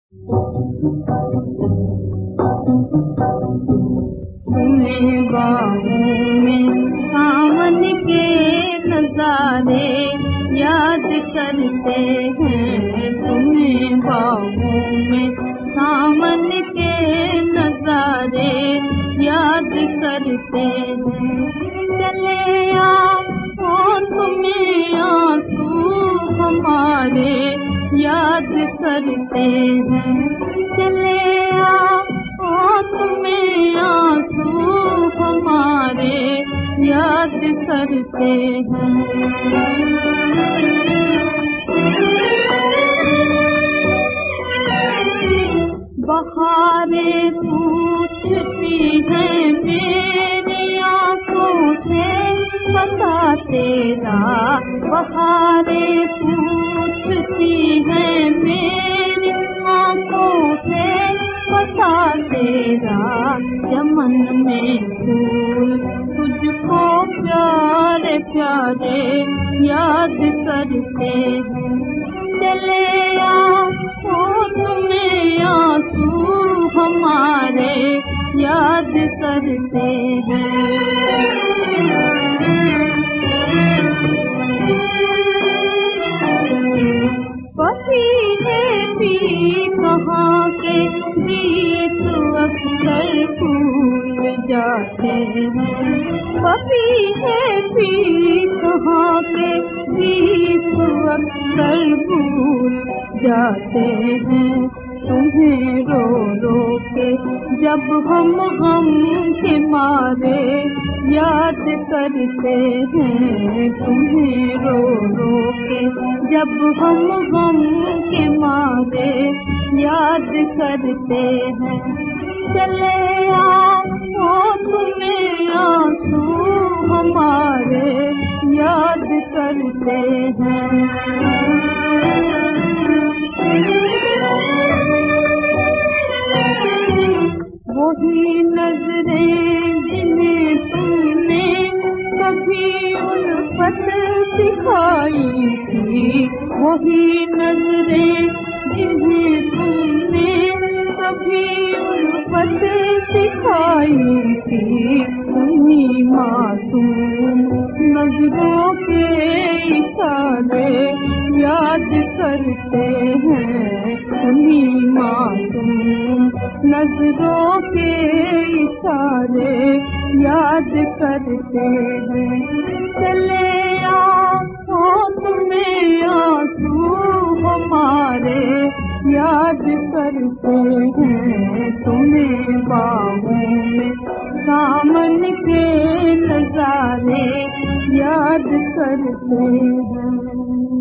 तुम्हें बाहों में सावन के नजारे याद करते हैं। तुम्हें बाहों में सावन के नजारे याद करते हैं। चले आओ तुम्हें आंसू हमारे याद करते हैं। चले आओ तुम्हें आंसू हमारे याद करते हैं। बहारें पूछती हैं मेरी आंखों से पता तेरा। बहारें पूछती हैं मेरी आंखों से पता तेरा। चमन में फूल तुझको प्यारे प्यारे याद करते हैं। चले आओ तुम्हें आंसू हमारे याद करते हैं। पपी है पी कहाँ के गीत अक्सर भूल जाते हैं। पपी है पी कहाँ के गीत अक्सर भूल जाते हैं। तुम्हें रो रो के जब हम के मारे याद करते हैं। तुम्हें रो रो के जब हम के मारे याद करते हैं। चले आओ तुम्हें आंसू हमारे याद करते हैं। वही नजरें जिन्हें तुमने कभी उल्फत सिखाई थी। वही नजरें जिन्हें तुमने कभी उल्फत सिखाई थी। उन्हीं मासूम नजरों के इशारे याद करते हैं। उन्हीं मासूम नजरों के इशारे याद करते हैं। चले आओ तुम्हें आंसू हमारे याद करते हैं। तुम्हें बाहों में सावन के नजारे याद करते हैं।